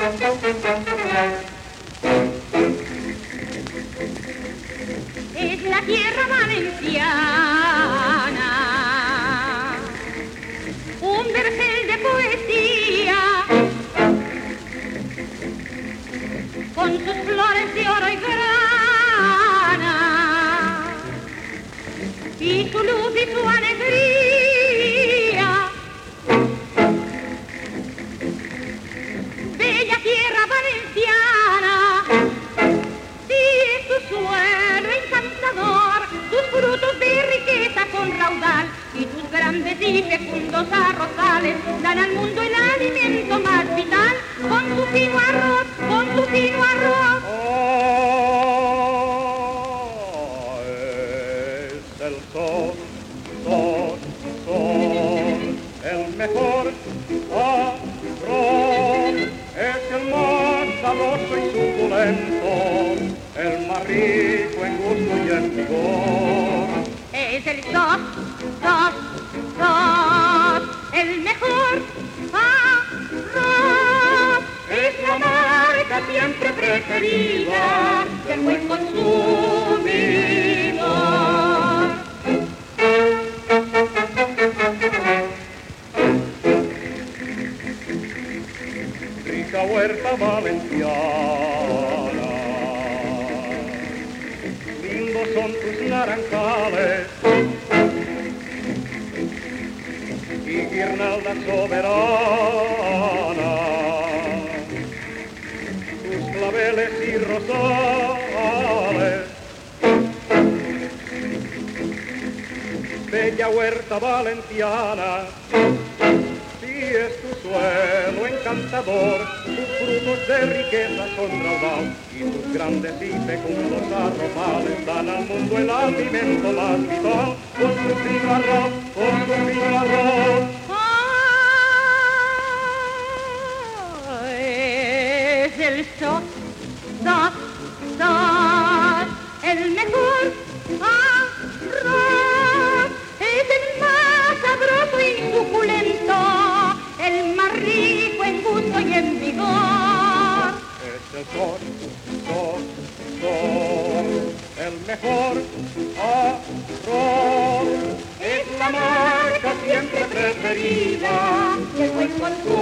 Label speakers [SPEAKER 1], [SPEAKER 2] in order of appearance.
[SPEAKER 1] Es la tierra valenciana, un vergel de poesía, con sus flores de oro y grana, y su luz y su alegría. Bella tierra valenciana, sí es su suelo encantador, sus frutos de riqueza con raudal, y sus grandes y fecundos arrozales dan al mundo el alimento más vital, con su fino arroz, con su fino arroz.
[SPEAKER 2] Es el sol, sol, sol, el mejor arroz, es el más sabroso y suculento, el más rico en gusto y en vigor.
[SPEAKER 1] Es el sos, el mejor arroz.
[SPEAKER 2] Es la marca siempre preferida
[SPEAKER 1] del buen consumidor.
[SPEAKER 2] Rica huerta valenciana, lindos son tus naranjales y guirnaldas soberanas, tus claveles y rosales. Bella huerta valenciana, si es tu suelo encantador, tus frutos de riqueza son raudal, y tus grandes y fecundos arrozales dan al mundo el alimento más vital, con su fino arroz, con su fino arroz.
[SPEAKER 1] Es el sos, el mejor arroz, es el más sabroso y suculento, el más rico en gusto y en vigor.
[SPEAKER 2] Es el sol, el mejor arroz, es la marca siempre preferida
[SPEAKER 1] del buen consumo.